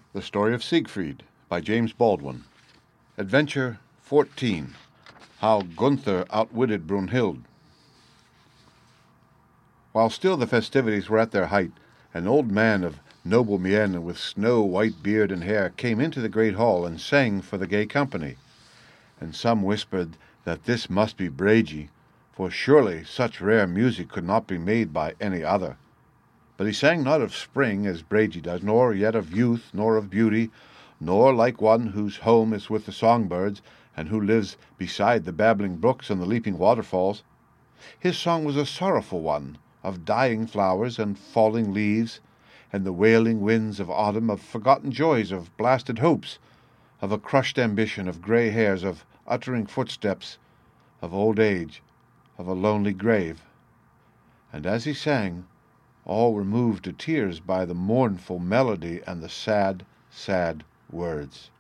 The Story of Siegfried by James Baldwin. Adventure 14. How Gunther Outwitted Brunhild. While still the festivities were at their height, an old man of noble mien with snow-white beard and hair came into the great hall and sang for the gay company. And some whispered that this must be Bragi, for surely such rare music could not be made by any other. But he sang not of spring, as Bragi does, nor yet of youth, nor of beauty, nor like one whose home is with the songbirds, and who lives beside the babbling brooks and the leaping waterfalls. His song was a sorrowful one, of dying flowers and falling leaves, and the wailing winds of autumn, of forgotten joys, of blasted hopes, of a crushed ambition, of grey hairs, of uttering footsteps, of old age, of a lonely grave. And as he sang, all were moved to tears by the mournful melody and the sad, sad words.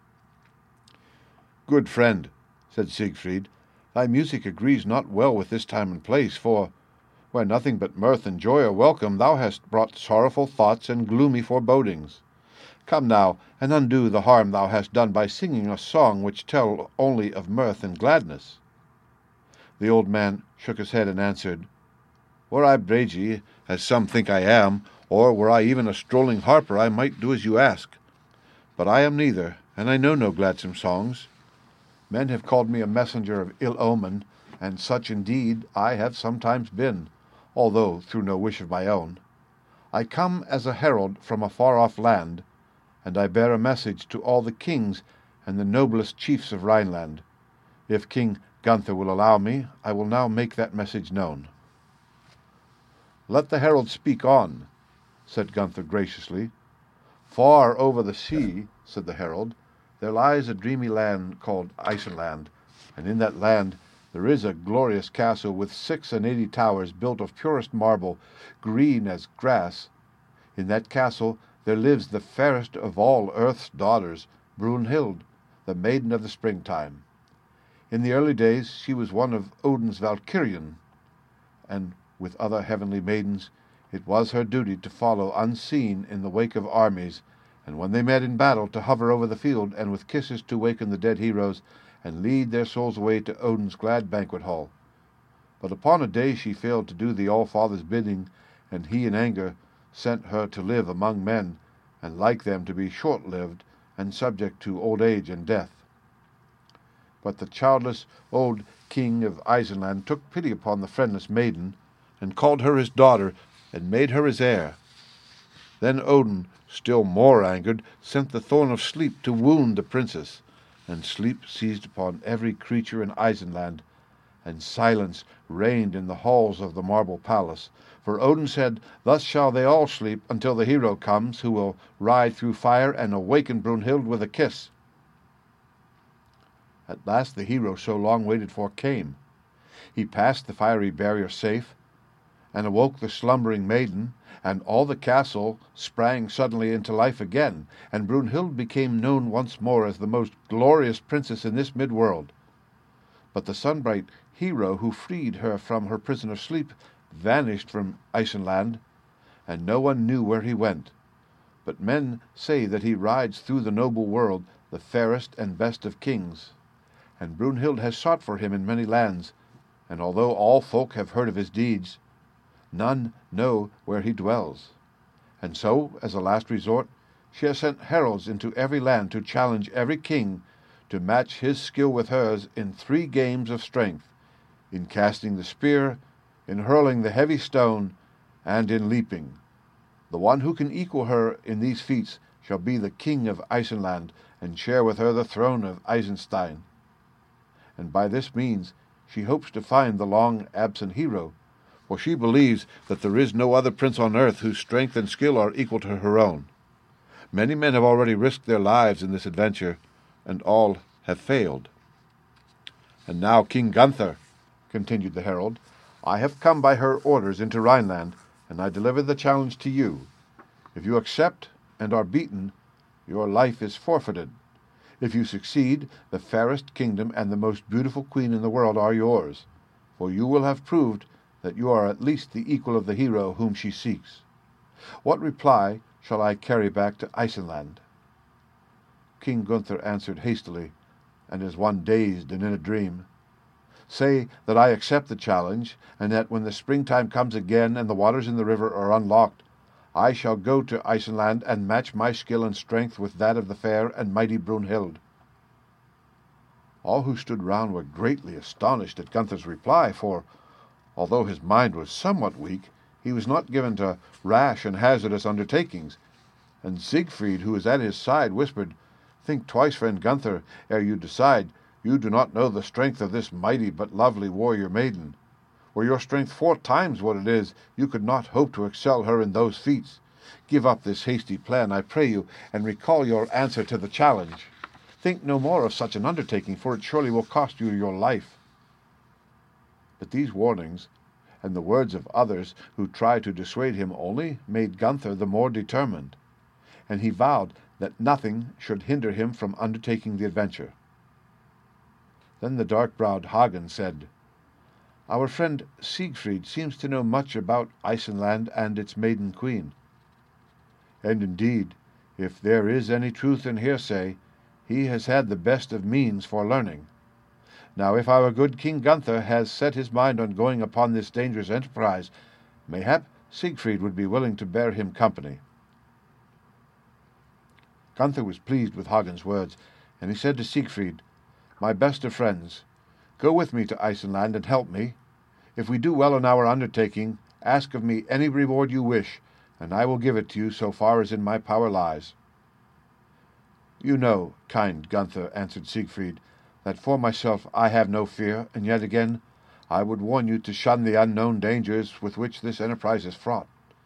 "Good friend," said Siegfried, "thy music agrees not well with this time and place, for, where nothing but mirth and joy are welcome, thou hast brought sorrowful thoughts and gloomy forebodings. Come now, and undo the harm thou hast done by singing a song which tell only of mirth and gladness." The old man shook his head and answered, "Were I Bragi, as some think I am, or were I even a strolling harper, I might do as you ask. But I am neither, and I know no gladsome songs. Men have called me a messenger of ill omen, and such indeed I have sometimes been, although through no wish of my own. I come as a herald from a far-off land, and I bear a message to all the kings and the noblest chiefs of Rhineland. If King Gunther will allow me, I will now make that message known." "Let the herald speak on," said Gunther graciously. "Far over the sea," said the herald, "there lies a dreamy land called Isenland, and in that land there is a glorious castle with 86 towers built of purest marble, green as grass. In that castle there lives the fairest of all earth's daughters, Brunhild, the maiden of the springtime. In the early days she was one of Odin's Valkyrian, and with other heavenly maidens it was her duty to follow unseen in the wake of armies, and when they met in battle to hover over the field, and with kisses to waken the dead heroes, and lead their souls away to Odin's glad banquet hall. But upon a day she failed to do the All-Father's bidding, and he in anger sent her to live among men, and like them to be short-lived, and subject to old age and death. But the childless old king of Isenland took pity upon the friendless maiden, and called her his daughter, and made her his heir. Then Odin, still more angered, sent the thorn of sleep to wound the princess, and sleep seized upon every creature in Isenland, and silence reigned in the halls of the marble palace. For Odin said, "Thus shall they all sleep until the hero comes, who will ride through fire and awaken Brunhild with a kiss." At last the hero so long waited for came. He passed the fiery barrier safe, and awoke the slumbering maiden, and all the castle sprang suddenly into life again, and Brunhild became known once more as the most glorious princess in this mid-world. But the sun-bright hero who freed her from her prison of sleep vanished from Isenland, and no one knew where he went. But men say that he rides through the noble world, the fairest and best of kings. And Brunhild has sought for him in many lands, and although all folk have heard of his deeds, none know where he dwells. And so, as a last resort, she has sent heralds into every land to challenge every king to match his skill with hers in 3 games of strength, in casting the spear, in hurling the heavy stone, and in leaping. The one who can equal her in these feats shall be the king of Isenland, and share with her the throne of Eisenstein. And by this means she hopes to find the long-absent hero, for she believes that there is no other prince on earth whose strength and skill are equal to her own. Many men have already risked their lives in this adventure, and all have failed. And now King Gunther, continued the herald, I have come by her orders into Rhineland, and I deliver the challenge to you. If you accept and are beaten, your life is forfeited. If you succeed, the fairest kingdom and the most beautiful queen in the world are yours, for you will have proved that you are at least the equal of the hero whom she seeks. What reply shall I carry back to Isenland?" King Gunther answered hastily, and as one dazed and in a dream. "Say that I accept the challenge, and that when the springtime comes again and the waters in the river are unlocked, I shall go to Isenland and match my skill and strength with that of the fair and mighty Brunhild." All who stood round were greatly astonished at Gunther's reply, for, although his mind was somewhat weak, he was not given to rash and hazardous undertakings, and Siegfried, who was at his side, whispered, "Think twice, friend Gunther, ere you decide. You do not know the strength of this mighty but lovely warrior maiden. Were your strength 4 times what it is, you could not hope to excel her in those feats. Give up this hasty plan, I pray you, and recall your answer to the challenge. Think no more of such an undertaking, for it surely will cost you your life." But these warnings, and the words of others who tried to dissuade him, only made Gunther the more determined, and he vowed that nothing should hinder him from undertaking the adventure. Then the dark-browed Hagen said, "Our friend Siegfried seems to know much about Isenland and its maiden queen. And indeed, if there is any truth in hearsay, he has had the best of means for learning. Now, if our good King Gunther has set his mind on going upon this dangerous enterprise, mayhap Siegfried would be willing to bear him company." Gunther was pleased with Hagen's words, and he said to Siegfried, "My best of friends, go with me to Isenland and help me. If we do well in our undertaking, ask of me any reward you wish, and I will give it to you so far as in my power lies." "You know, kind Gunther," answered Siegfried, "that for myself I have no fear, and yet again I would warn you to shun the unknown dangers with which this enterprise is fraught.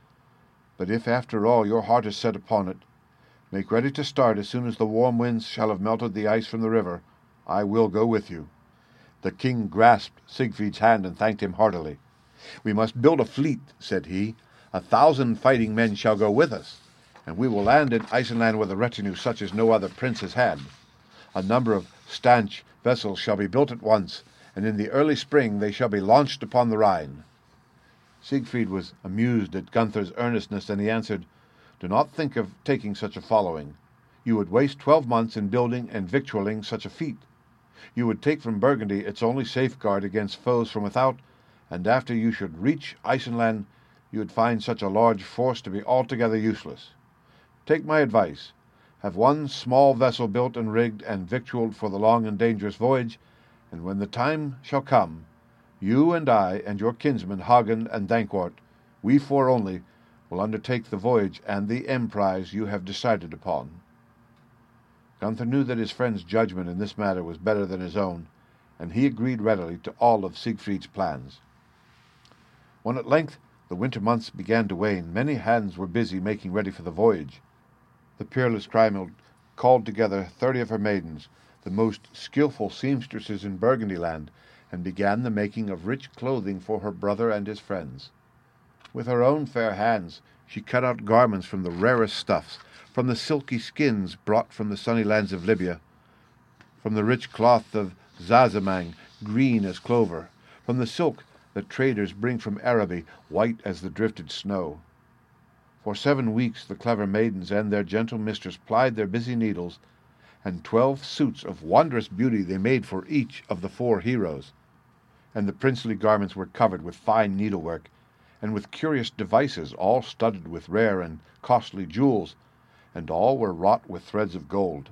But if after all your heart is set upon it, make ready to start as soon as the warm winds shall have melted the ice from the river. I will go with you." The king grasped Siegfried's hand and thanked him heartily. "We must build a fleet," said he. 1,000 fighting men shall go with us, and we will land in Isenland with a retinue such as no other prince has had. A number of stanch vessels shall be built at once, and in the early spring they shall be launched upon the Rhine." Siegfried was amused at Gunther's earnestness, and he answered, "Do not think of taking such a following. You would waste 12 months in building and victualling such a feat. You would take from Burgundy its only safeguard against foes from without, and after you should reach Isenland, you would find such a large force to be altogether useless. Take my advice. Have one small vessel built and rigged and victualled for the long and dangerous voyage, and when the time shall come, you and I and your kinsmen Hagen and Dankwart, we 4 only, will undertake the voyage and the emprise you have decided upon." Gunther knew that his friend's judgment in this matter was better than his own, and he agreed readily to all of Siegfried's plans. When at length the winter months began to wane, many hands were busy making ready for the voyage. The peerless Kriemhild called together 30 of her maidens, the most skilful seamstresses in Burgundy land, and began the making of rich clothing for her brother and his friends. With her own fair hands she cut out garments from the rarest stuffs, from the silky skins brought from the sunny lands of Libya, from the rich cloth of Zazamang, green as clover, from the silk that traders bring from Araby, white as the drifted snow. For 7 weeks the clever maidens and their gentle mistress plied their busy needles, and 12 suits of wondrous beauty they made for each of the 4 heroes. And the princely garments were covered with fine needlework, and with curious devices, all studded with rare and costly jewels, and all were wrought with threads of gold.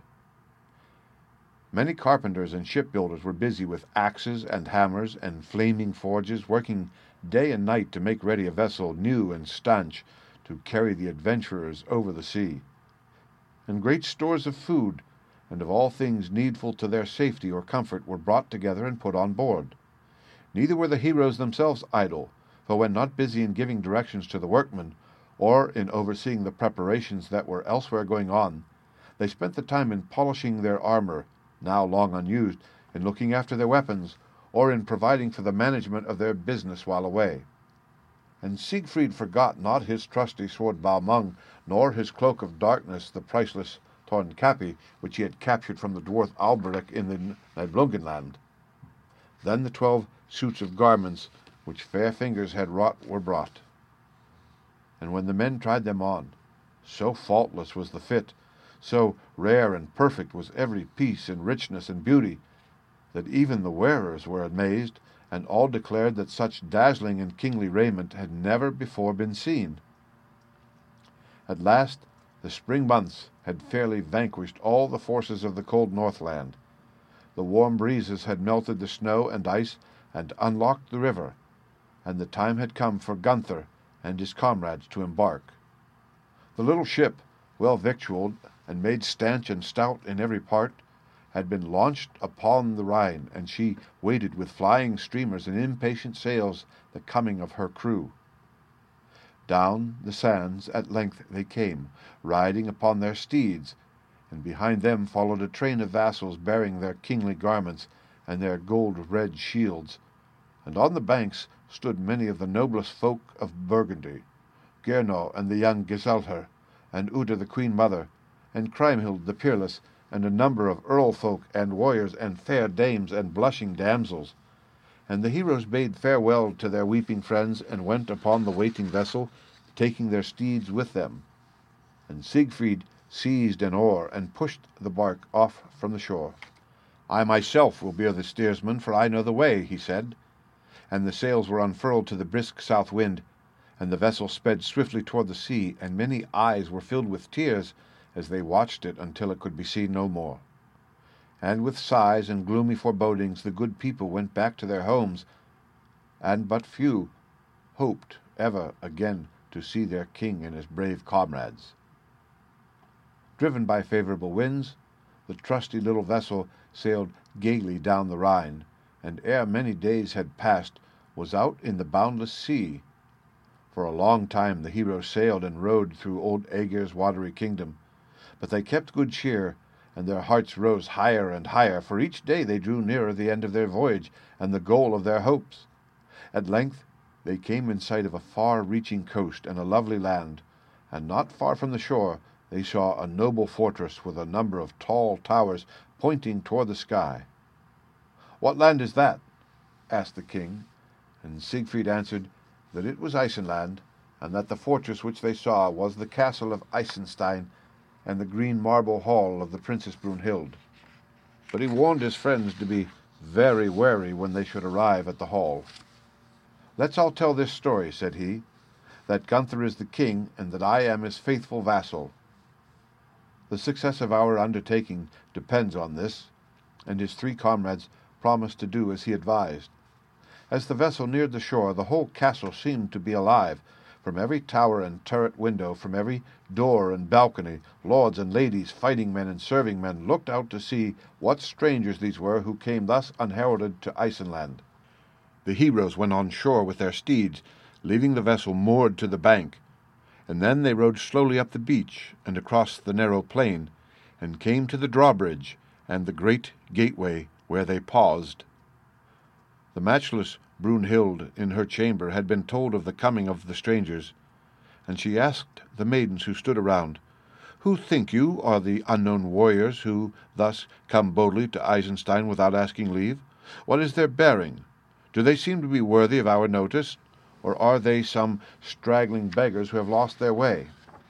Many carpenters and shipbuilders were busy with axes and hammers and flaming forges, working day and night to make ready a vessel new and stanch to carry the adventurers over the sea. And great stores of food, and of all things needful to their safety or comfort, were brought together and put on board. Neither were the heroes themselves idle, for when not busy in giving directions to the workmen, or in overseeing the preparations that were elsewhere going on, they spent the time in polishing their armor, now long unused, in looking after their weapons, or in providing for the management of their business while away. And Siegfried forgot not his trusty sword Balmung, nor his cloak of darkness, the priceless Tornkapi, which he had captured from the dwarf Alberic in the Nibelungenland. Then the 12 suits of garments which fair fingers had wrought were brought. And when the men tried them on, so faultless was the fit, So rare and perfect was every piece in richness and beauty, that even the wearers were amazed, and all declared that such dazzling and kingly raiment had never before been seen. At last the spring months had fairly vanquished all the forces of the cold Northland. The warm breezes had melted the snow and ice and unlocked the river, and the time had come for Gunther and his comrades to embark. The little ship, well victualled and made stanch and stout in every part, had been launched upon the Rhine, and she waited with flying streamers and impatient sails the coming of her crew. Down the sands at length they came, riding upon their steeds, and behind them followed a train of vassals bearing their kingly garments and their gold-red shields, and on the banks stood many of the noblest folk of Burgundy, Gernot and the young Giselher, and Uta the queen mother, and Kriemhild the peerless, and a number of earl folk and warriors and fair dames and blushing damsels. And the heroes bade farewell to their weeping friends, and went upon the waiting vessel, taking their steeds with them. And Siegfried seized an oar and pushed the bark off from the shore. "I myself will be the steersman, for I know the way," he said. And the sails were unfurled to the brisk south wind, and the vessel sped swiftly toward the sea, and many eyes were filled with tears as they watched it until it could be seen no more. And with sighs and gloomy forebodings the good people went back to their homes, and but few hoped ever again to see their king and his brave comrades. Driven by favorable winds, the trusty little vessel sailed gaily down the Rhine, and ere many days had passed was out in the boundless sea. For a long time the heroes sailed and rowed through old Aegir's watery kingdom, but they kept good cheer, and their hearts rose higher and higher, for each day they drew nearer the end of their voyage and the goal of their hopes. At length they came in sight of a far-reaching coast and a lovely land, and not far from the shore they saw a noble fortress with a number of tall towers pointing toward the sky. "What land is that?" asked the king, and Siegfried answered that it was Isenland, and that the fortress which they saw was the castle of Isenstein, and the green marble hall of the Princess Brunhild. But he warned his friends to be very wary when they should arrive at the hall. "Let's all tell this story," said he, "that Gunther is the king, and that I am his faithful vassal. The success of our undertaking depends on this," and his three comrades promised to do as he advised. As the vessel neared the shore, the whole castle seemed to be alive. From every tower and turret window, from every door and balcony, lords and ladies, fighting men and serving men, looked out to see what strangers these were who came thus unheralded to Isenland. The heroes went on shore with their steeds, leaving the vessel moored to the bank, and then they rowed slowly up the beach and across the narrow plain, and came to the drawbridge and the great gateway, where they paused. The matchless Brunhild in her chamber had been told of the coming of the strangers, and she asked the maidens who stood around, "Who think you are the unknown warriors who thus come boldly to Isenstein without asking leave? What is their bearing? Do they seem to be worthy of our notice, or are they some straggling beggars who have lost their way?"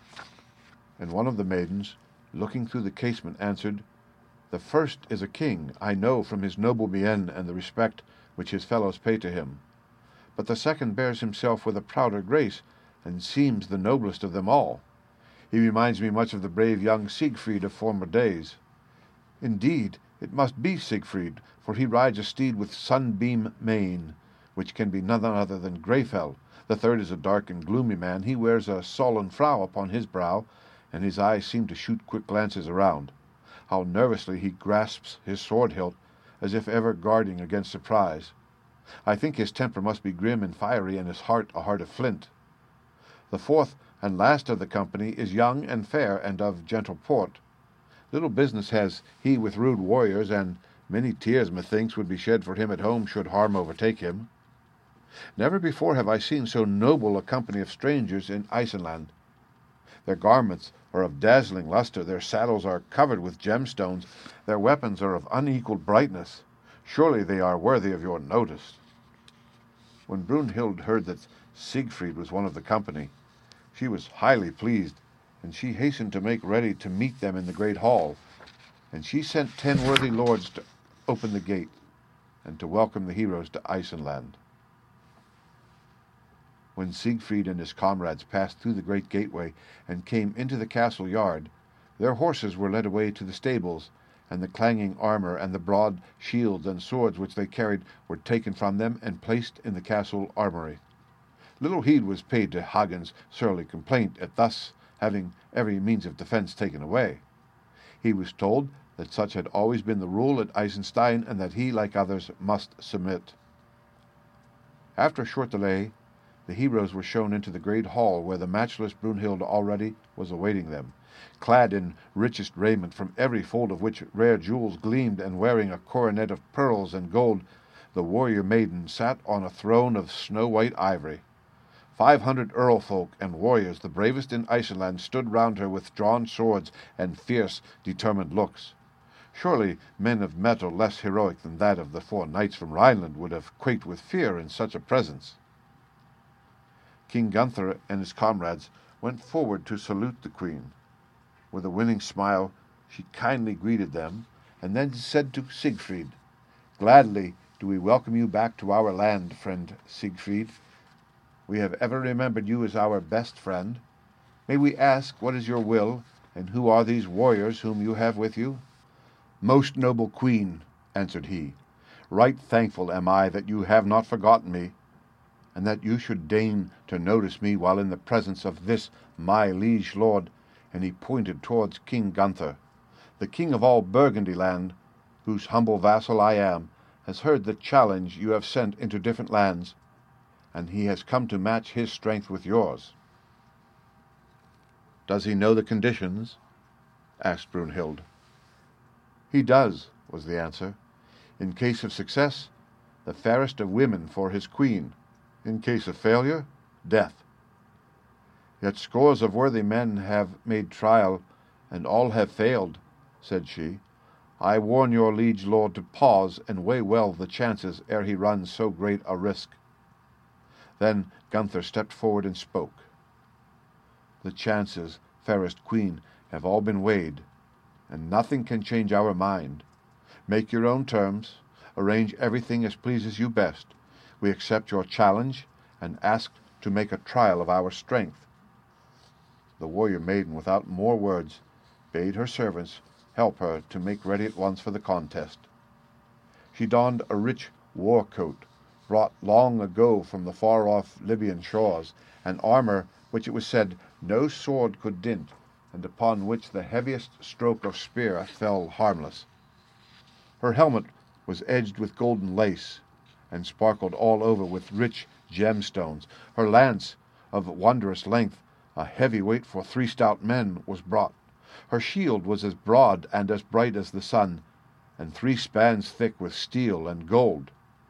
And one of the maidens, looking through the casement, answered, "The first is a king, I know from his noble mien and the respect which his fellows pay to him. But the second bears himself with a prouder grace, and seems the noblest of them all. He reminds me much of the brave young Siegfried of former days. Indeed, it must be Siegfried, for he rides a steed with sunbeam mane, which can be none other than Greyfell. The third is a dark and gloomy man. He wears a sullen frown upon his brow, and his eyes seem to shoot quick glances around. How nervously he grasps his sword hilt, as if ever guarding against surprise. I think his temper must be grim and fiery, and his heart a heart of flint. The fourth and last of the company is young and fair, and of gentle port. Little business has he with rude warriors, and many tears, methinks, would be shed for him at home should harm overtake him. Never before have I seen so noble a company of strangers in Isenland. Their garments are of dazzling luster, their saddles are covered with gemstones, their weapons are of unequaled brightness. Surely they are worthy of your notice." When Brunhild heard that Siegfried was one of the company, she was highly pleased, and she hastened to make ready to meet them in the great hall. And she sent 10 worthy lords to open the gate, and to welcome the heroes to Isenland. When Siegfried and his comrades passed through the great gateway and came into the castle yard, their horses were led away to the stables, and the clanging armor and the broad shields and swords which they carried were taken from them and placed in the castle armory. Little heed was paid to Hagen's surly complaint at thus having every means of defence taken away. He was told that such had always been the rule at Eisenstein, and that he, like others, must submit. After a short delay, the heroes were shown into the great hall, where the matchless Brunhild already was awaiting them, clad in richest raiment, from every fold of which rare jewels gleamed, and wearing a coronet of pearls and gold. The warrior maiden sat on a throne of snow-white ivory. 500 earl-folk and warriors, the bravest in Isenland, stood round her with drawn swords and fierce, determined looks. Surely men of metal less heroic than that of the 4 knights from Rhineland would have quaked with fear in such a presence. King Gunther and his comrades went forward to salute the queen. With a winning smile, she kindly greeted them, and then said to Siegfried, "Gladly do we welcome you back to our land, friend Siegfried. We have ever remembered you as our best friend. May we ask what is your will, and who are these warriors whom you have with you?" "Most noble queen," answered he, "right thankful am I that you have not forgotten me, and that you should deign to notice me while in the presence of this my liege lord," and he pointed towards King Gunther. "The king of all Burgundy land, whose humble vassal I am, has heard the challenge you have sent into different lands, and he has come to match his strength with yours." "Does he know the conditions?" asked Brunhild. "He does," was the answer. "In case of success, the fairest of women for his queen. In case of failure, death. Yet scores of worthy men have made trial, and all have failed," said she. "I warn your liege lord to pause and weigh well the chances ere he runs so great a risk." Then Gunther stepped forward and spoke. "The chances, fairest queen, have all been weighed, and nothing can change our mind. Make your own terms, arrange everything as pleases you best. We accept your challenge, and ask to make a trial of our strength." The warrior maiden, without more words, bade her servants help her to make ready at once for the contest. She donned a rich war coat, brought long ago from the far-off Libyan shores, an armor which it was said no sword could dint, and upon which the heaviest stroke of spear fell harmless. Her helmet was edged with golden lace, and sparkled all over with rich gemstones. Her lance, of wondrous length, a heavy weight for 3 stout men, was brought. Her shield was as broad and as bright as the sun, and 3 spans thick with steel and gold.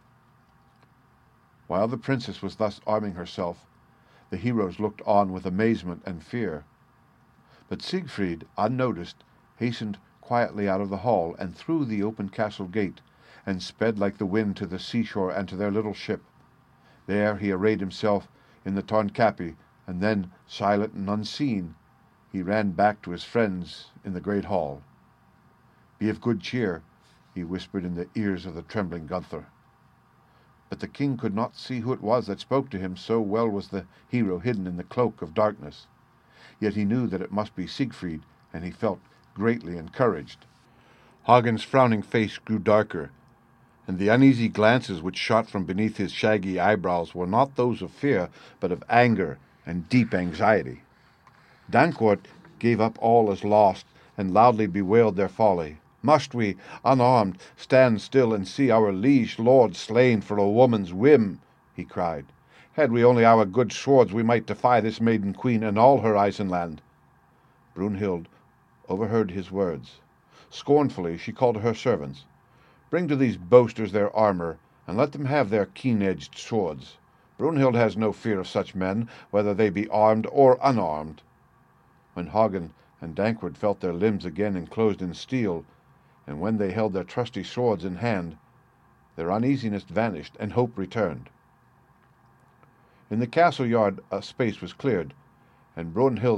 While the princess was thus arming herself, the heroes looked on with amazement and fear. But Siegfried, unnoticed, hastened quietly out of the hall and through the open castle gate, and sped like the wind to the seashore and to their little ship. There he arrayed himself in the Tarnkappe, and then, silent and unseen, he ran back to his friends in the great hall. "Be of good cheer," he whispered in the ears of the trembling Gunther. But the king could not see who it was that spoke to him, so well was the hero hidden in the cloak of darkness. Yet he knew that it must be Siegfried, and he felt greatly encouraged. Hagen's frowning face grew darker, and the uneasy glances which shot from beneath his shaggy eyebrows were not those of fear, but of anger and deep anxiety. Dankwart gave up all as lost, and loudly bewailed their folly. "Must we, unarmed, stand still and see our liege lord slain for a woman's whim?" he cried. "Had we only our good swords, we might defy this maiden queen and all her Isenland." Brunhild overheard his words. Scornfully she called to her servants, "Bring to these boasters their armor, and let them have their keen-edged swords. Brunhild has no fear of such men, whether they be armed or unarmed." When Hagen and Dankwart felt their limbs again enclosed in steel, and when they held their trusty swords in hand, their uneasiness vanished and hope returned. In the castle yard a space was cleared, and Brunhild's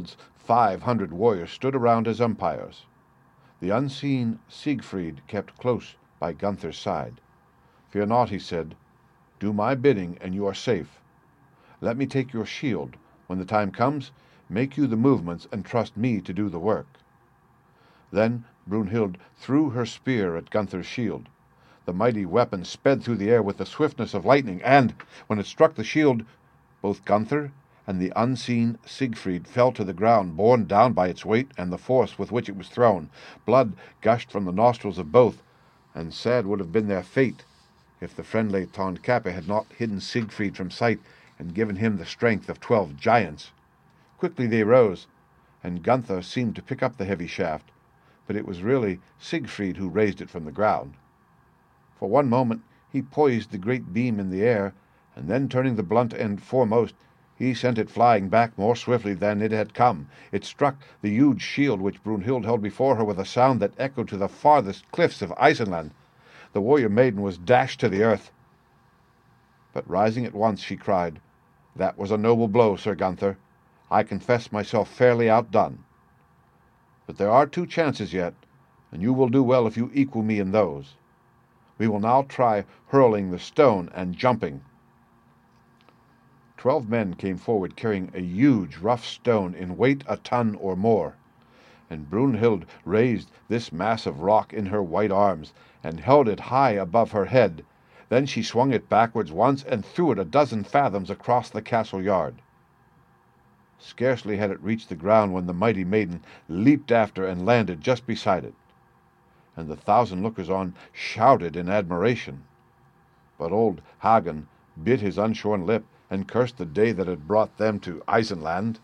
500 warriors stood around as umpires. The unseen Siegfried kept close by Gunther's side. "Fear not," he said. "Do my bidding, and you are safe. Let me take your shield. When the time comes, make you the movements, and trust me to do the work." Then Brunhild threw her spear at Gunther's shield. The mighty weapon sped through the air with the swiftness of lightning, and, when it struck the shield, both Gunther and the unseen Siegfried fell to the ground, borne down by its weight and the force with which it was thrown. Blood gushed from the nostrils of both, and sad would have been their fate if the friendly Tondkappe had not hidden Siegfried from sight and given him the strength of 12 giants. Quickly they rose, and Gunther seemed to pick up the heavy shaft, but it was really Siegfried who raised it from the ground. For one moment he poised the great beam in the air, and then turning the blunt end foremost, he sent it flying back more swiftly than it had come. It struck the huge shield which Brunhild held before her with a sound that echoed to the farthest cliffs of Isenland. The warrior maiden was dashed to the earth. But rising at once, she cried, "That was a noble blow, Sir Gunther. I confess myself fairly outdone. But there are 2 chances yet, and you will do well if you equal me in those. We will now try hurling the stone and jumping." 12 men came forward carrying a huge rough stone in weight a ton or more, and Brunhild raised this mass of rock in her white arms and held it high above her head. Then she swung it backwards once and threw it a dozen fathoms across the castle yard. Scarcely had it reached the ground when the mighty maiden leaped after and landed just beside it, and the 1,000 lookers-on shouted in admiration. But old Hagen bit his unshorn lip and cursed the day that had brought them to Isenland.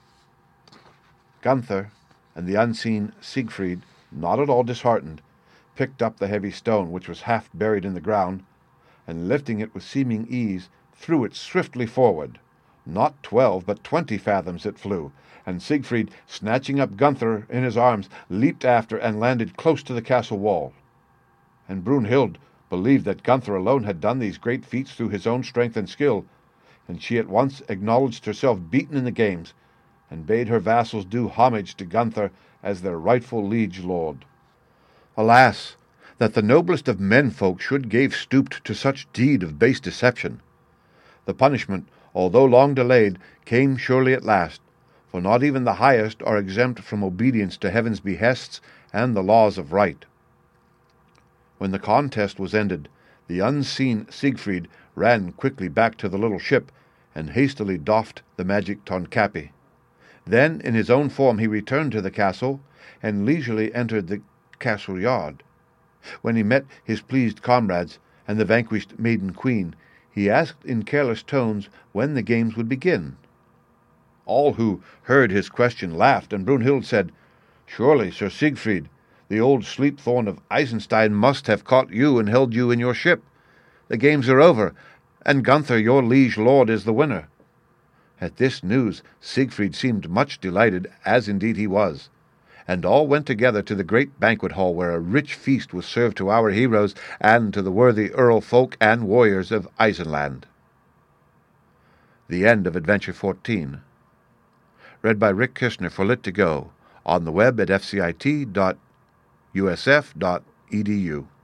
Gunther and the unseen Siegfried, not at all disheartened, picked up the heavy stone, which was half buried in the ground, and lifting it with seeming ease, threw it swiftly forward. Not 12, but 20 fathoms it flew, and Siegfried, snatching up Gunther in his arms, leaped after and landed close to the castle wall. And Brunhild believed that Gunther alone had done these great feats through his own strength and skill, and she at once acknowledged herself beaten in the games, and bade her vassals do homage to Gunther as their rightful liege lord. Alas, that the noblest of menfolk should gave stooped to such deed of base deception. The punishment, although long delayed, came surely at last, for not even the highest are exempt from obedience to heaven's behests and the laws of right. When the contest was ended, the unseen Siegfried ran quickly back to the little ship, and hastily doffed the magic Tondkappe. Then in his own form he returned to the castle, and leisurely entered the castle yard. When he met his pleased comrades and the vanquished maiden queen, he asked in careless tones when the games would begin. All who heard his question laughed, and Brunhild said, "Surely, Sir Siegfried, the old Sleepthorn of Eisenstein must have caught you and held you in your ship. The games are over, and Gunther, your liege lord, is the winner." At this news Siegfried seemed much delighted, as indeed he was, and all went together to the great banquet hall, where a rich feast was served to our heroes and to the worthy earl folk and warriors of Isenland. The end of Adventure 14. Read by Rick Kirshner for Lit2Go, on the web at fcit.usf.edu.